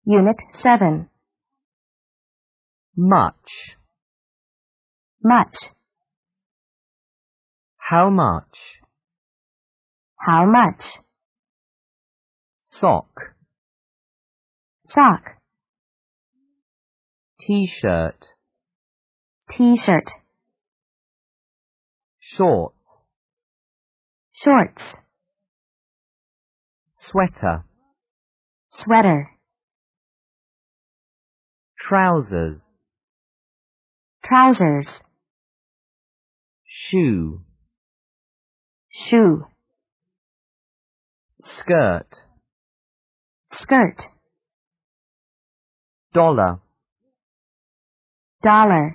Unit 7. Much. Much. How much? How much? Sock. Sock. T-shirt. T-shirt. Shorts. Shorts. Sweater. Sweater. Trousers. Trousers. Shoe. Shoe. Skirt. Skirt. Dollar. Dollar.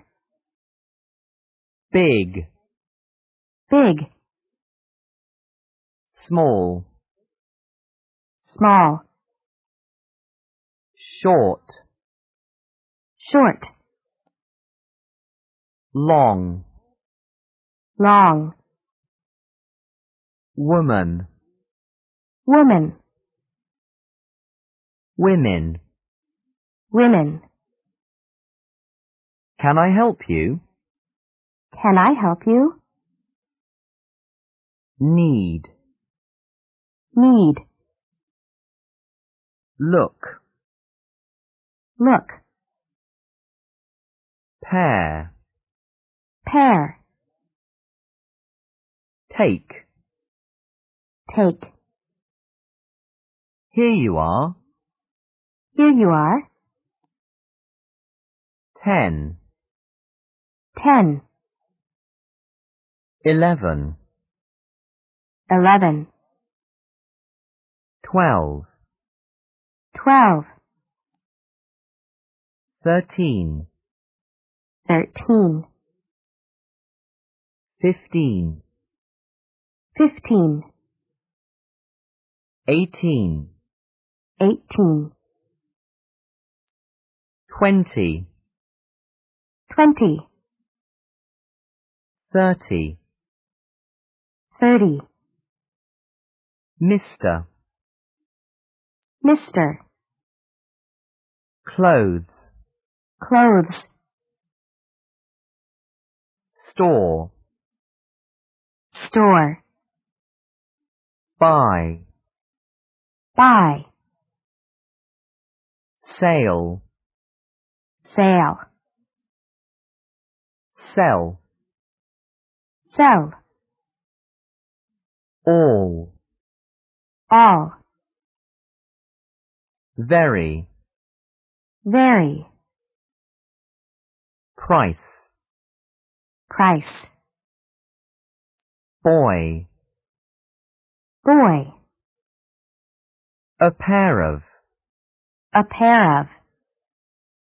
Big. Big. Small. Small. Short. Short. Long. Long. Woman. Woman. Women. Women. Can I help you? Can I help you? Need. Need. Look. Look. Pair. Pair. Take. Take. Here you are. Here you are. 10. 10. 11. 11. 12. 12. 13. 13. 15. 15. 18. 18. 20. 20. 30. 30. Mr. Mr. Clothes. Clothes. Store. Store. Buy. Buy. Sale. Sale. Sell. Sell. All. All. Very. Very. Price. Price. Boy. Boy. A pair of. A pair of.